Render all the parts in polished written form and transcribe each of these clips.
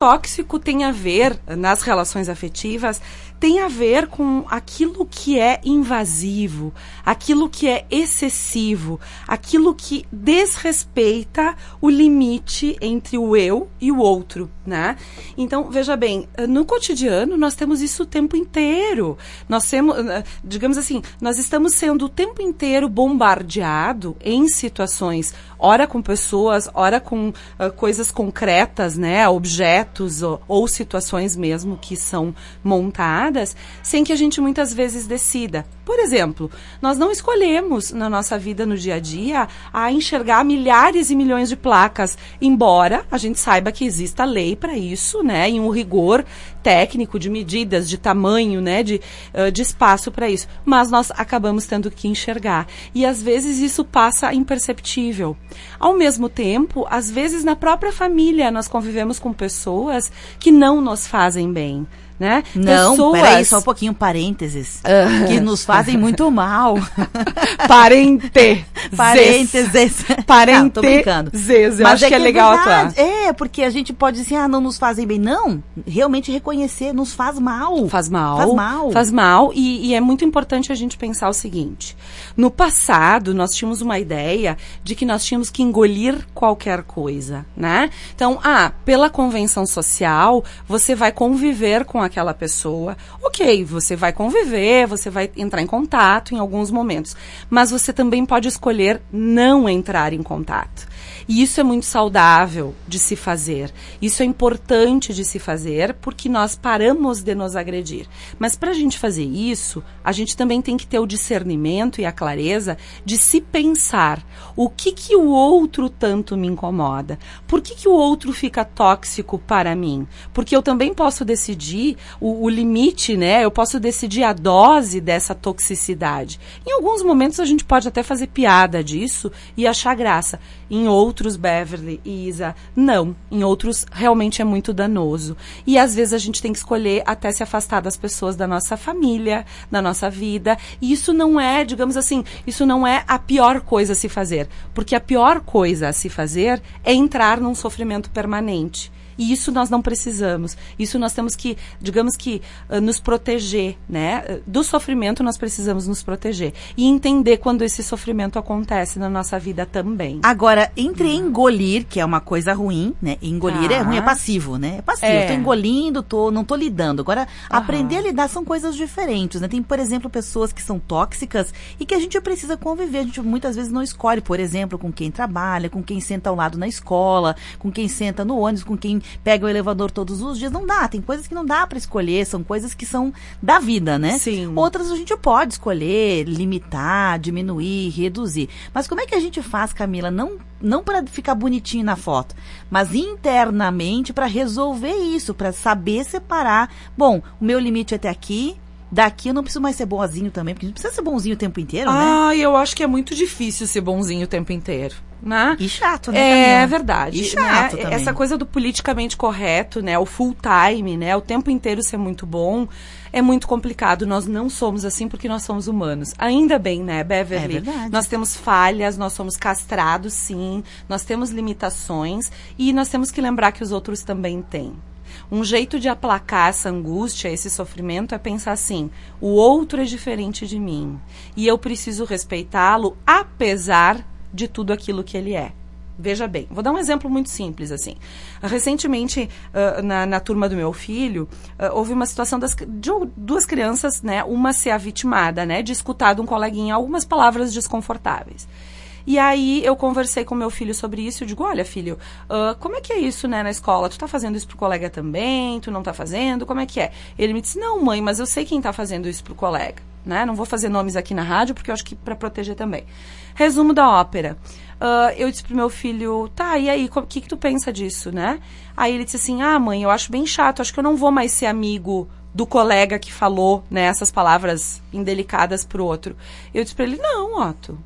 tóxico tem a ver, nas relações afetivas, tem a ver com aquilo que é invasivo, aquilo que é excessivo, aquilo que desrespeita o limite entre o eu e o outro, né? Então, veja bem, no cotidiano nós temos isso o tempo inteiro. Nós temos, digamos assim, nós estamos sendo o tempo inteiro bombardeado em situações, ora com pessoas, ora com coisas concretas, né? Objetos ou situações mesmo que são montadas, sem que a gente muitas vezes decida. Por exemplo, nós não escolhemos na nossa vida no dia a dia a enxergar milhares e milhões de placas, embora a gente saiba que exista lei para isso, né, e um rigor técnico de medidas, de tamanho, né, de espaço para isso. Mas nós acabamos tendo que enxergar. E às vezes isso passa imperceptível. Ao mesmo tempo, às vezes na própria família nós convivemos com pessoas que não nos fazem bem. Né? Não, pessoas... peraí, só um pouquinho, parênteses, que nos fazem muito mal. Parênteses. Não, tô brincando. Eu acho que é legal atuar. Porque a gente pode dizer, não nos fazem bem. Não, realmente reconhecer, nos faz mal. Faz mal. E é muito importante a gente pensar o seguinte. No passado, nós tínhamos uma ideia de que nós tínhamos que engolir qualquer coisa, né? Então, pela convenção social, você vai conviver com aquela pessoa. Ok, você vai conviver, você vai entrar em contato em alguns momentos. Mas você também pode escolher não entrar em contato. E isso é muito saudável de se fazer. Isso é importante de se fazer porque nós paramos de nos agredir. Mas para a gente fazer isso, a gente também tem que ter o discernimento e a clareza de se pensar o que o outro tanto me incomoda. Por que o outro fica tóxico para mim? Porque eu também posso decidir o limite, né? Eu posso decidir a dose dessa toxicidade. Em alguns momentos a gente pode até fazer piada disso e achar graça. Em outros, Beverly e Isa, não. Em outros, realmente é muito danoso. E às vezes a gente tem que escolher até se afastar das pessoas da nossa família, da nossa vida. E isso não é, digamos assim, isso não é a pior coisa a se fazer. Porque a pior coisa a se fazer é entrar num sofrimento permanente. E isso nós não precisamos. Isso nós temos que, digamos que, nos proteger, né? Do sofrimento nós precisamos nos proteger. E entender quando esse sofrimento acontece na nossa vida também. Agora, entre engolir, que é uma coisa ruim, né? Engolir é ruim, é passivo, né? É passivo. Eu tô engolindo, não tô lidando. Agora, aprender a lidar são coisas diferentes, né? Tem, por exemplo, pessoas que são tóxicas e que a gente precisa conviver. A gente muitas vezes não escolhe, por exemplo, com quem trabalha, com quem senta ao lado na escola, com quem senta no ônibus, com quem pega o elevador todos os dias. Não dá, tem coisas que não dá para escolher, são coisas que são da vida, né? Sim. Outras a gente pode escolher, limitar, diminuir, reduzir. Mas como é que a gente faz, Camila? Não para ficar bonitinho na foto, mas internamente para resolver isso, para saber separar. Bom, o meu limite é até aqui. Daqui eu não preciso mais ser bonzinho também, porque a gente precisa ser bonzinho o tempo inteiro, né? Eu acho que é muito difícil ser bonzinho o tempo inteiro, né? E chato, né? É verdade. E chato, né? também. Essa coisa do politicamente correto, né? O full time, né? O tempo inteiro ser muito bom é muito complicado. Nós não somos assim porque nós somos humanos. Ainda bem, né, Beverly? É verdade. Nós temos falhas, nós somos castrados, sim. Nós temos limitações e nós temos que lembrar que os outros também têm. Um jeito de aplacar essa angústia, esse sofrimento, é pensar assim, o outro é diferente de mim e eu preciso respeitá-lo apesar de tudo aquilo que ele é. Veja bem, vou dar um exemplo muito simples, assim. Recentemente, na turma do meu filho, houve uma situação de duas crianças, né, uma ser a vitimada, né, de escutar de um coleguinha algumas palavras desconfortáveis. E aí eu conversei com meu filho sobre isso, eu digo, olha filho, como é que é isso, né, na escola? Tu tá fazendo isso pro colega também? Tu não tá fazendo? Como é que é? Ele me disse, não mãe, mas eu sei quem tá fazendo isso pro colega, né? Não vou fazer nomes aqui na rádio, porque eu acho que pra proteger também. Resumo da ópera. Eu disse pro meu filho, tá, e aí, o que tu pensa disso, né? Aí ele disse assim, mãe, eu acho bem chato, acho que eu não vou mais ser amigo do colega que falou, né, essas palavras indelicadas pro outro. Eu disse pra ele, não, Otto,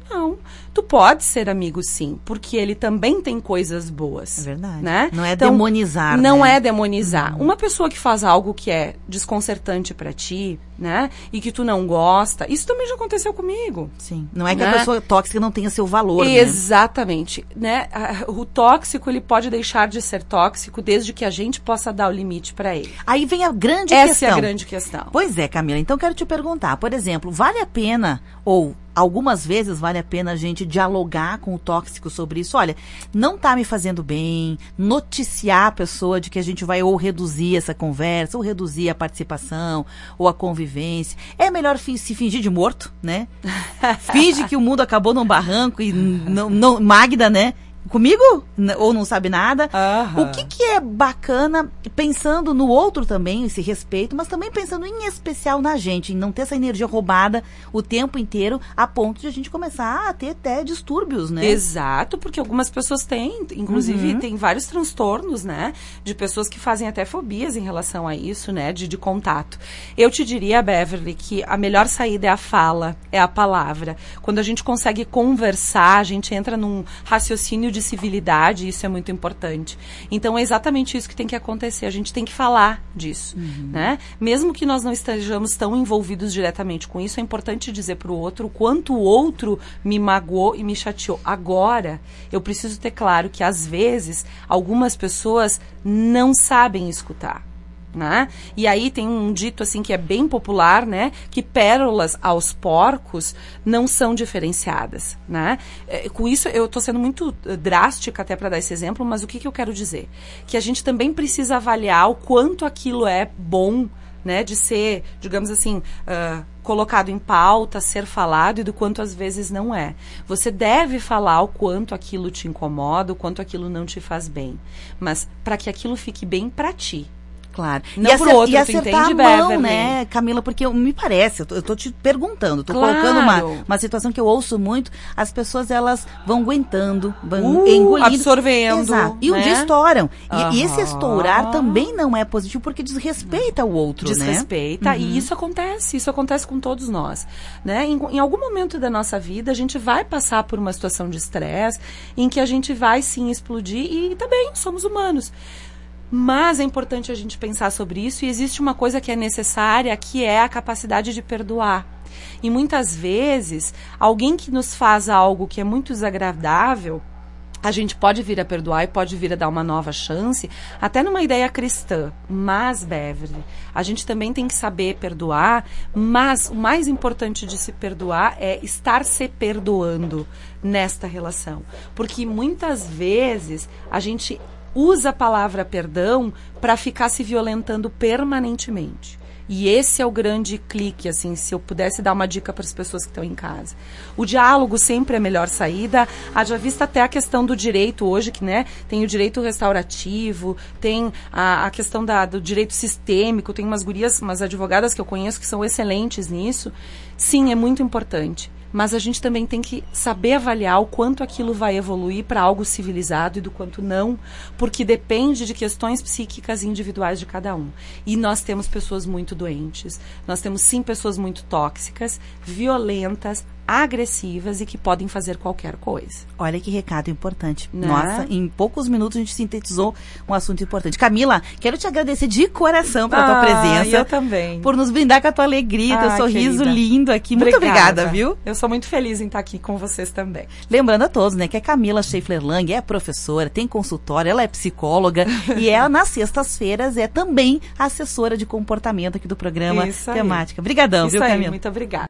Não. Tu pode ser amigo, sim, porque ele também tem coisas boas. É verdade. Né? Não é demonizar, Não né? é demonizar. Uma pessoa que faz algo que é desconcertante pra ti, né? E que tu não gosta, isso também já aconteceu comigo. Sim. Não é que a pessoa tóxica não tenha seu valor, Exatamente. Né? O tóxico, ele pode deixar de ser tóxico desde que a gente possa dar o limite pra ele. Aí vem a grande questão. Essa é a grande questão. Pois é, Camila. Então, quero te perguntar, por exemplo, vale a pena, ou algumas vezes vale a pena a gente dialogar com o tóxico sobre isso? Olha, não tá me fazendo bem, noticiar a pessoa de que a gente vai ou reduzir essa conversa, ou reduzir a participação, ou a convivência. É melhor se fingir de morto, né? Finge que o mundo acabou num barranco e não Magda, né? Comigo? Ou não sabe nada? O que é bacana, pensando no outro também, esse respeito, mas também pensando em especial na gente, em não ter essa energia roubada o tempo inteiro, a ponto de a gente começar a ter até distúrbios, né? Exato, porque algumas pessoas têm, inclusive tem vários transtornos, né? De pessoas que fazem até fobias em relação a isso, né? De contato. Eu te diria, Beverly, que a melhor saída é a fala, é a palavra. Quando a gente consegue conversar, a gente entra num raciocínio de civilidade, isso é muito importante. Então, é exatamente isso que tem que acontecer. A gente tem que falar disso, né? Mesmo que nós não estejamos tão envolvidos diretamente com isso, é importante dizer para o outro o quanto o outro me magoou e me chateou. Agora, eu preciso ter claro que, às vezes, algumas pessoas não sabem escutar. Né? E aí tem um dito assim que é bem popular, né? Que pérolas aos porcos não são diferenciadas, né? Com isso eu estou sendo muito drástica até para dar esse exemplo, mas o que eu quero dizer? Que a gente também precisa avaliar o quanto aquilo é bom, né? De ser, digamos assim, colocado em pauta, ser falado, e do quanto às vezes não é. Você deve falar o quanto aquilo te incomoda, o quanto aquilo não te faz bem, mas para que aquilo fique bem para ti. Claro. Não pro outro, e acertar entende, a mão, Beverly? né, Camila? Porque me parece, eu tô te perguntando, tô Claro. colocando uma situação que eu ouço muito, as pessoas, elas vão aguentando, vão engolindo. Absorvendo. Exato. E né? um dia estouram. E esse estourar também não é positivo, porque desrespeita o outro, Desrespeita, né? e isso acontece com todos nós, né? Em algum momento da nossa vida, a gente vai passar por uma situação de estresse, em que a gente vai sim explodir, e também somos humanos. Mas é importante a gente pensar sobre isso, e existe uma coisa que é necessária, que é a capacidade de perdoar. E muitas vezes, alguém que nos faz algo que é muito desagradável, a gente pode vir a perdoar e pode vir a dar uma nova chance, até numa ideia cristã. Mas, Beverly, a gente também tem que saber perdoar, mas o mais importante de se perdoar é estar se perdoando nesta relação. Porque muitas vezes a gente usa a palavra perdão para ficar se violentando permanentemente. E esse é o grande clique, assim, se eu pudesse dar uma dica para as pessoas que estão em casa. O diálogo sempre é a melhor saída, haja vista até a questão do direito hoje, que, né, tem o direito restaurativo, tem a questão do direito sistêmico, tem umas advogadas que eu conheço que são excelentes nisso. Sim, é muito importante. Mas a gente também tem que saber avaliar o quanto aquilo vai evoluir para algo civilizado e do quanto não, porque depende de questões psíquicas individuais de cada um. E nós temos pessoas muito doentes, nós temos sim pessoas muito tóxicas, violentas, agressivas e que podem fazer qualquer coisa. Olha que recado importante. Né? Nossa, em poucos minutos a gente sintetizou um assunto importante. Camila, quero te agradecer de coração pela tua presença. Eu também. Por nos brindar com a tua alegria, teu sorriso lindo aqui. Muito obrigada, viu? Eu sou muito feliz em estar aqui com vocês também. Lembrando a todos, né, que a Camila Schaeffler Lang é professora, tem consultório, ela é psicóloga e ela, nas sextas-feiras, é também assessora de comportamento aqui do programa Temática. Obrigadão, viu, Camila? Muito obrigada.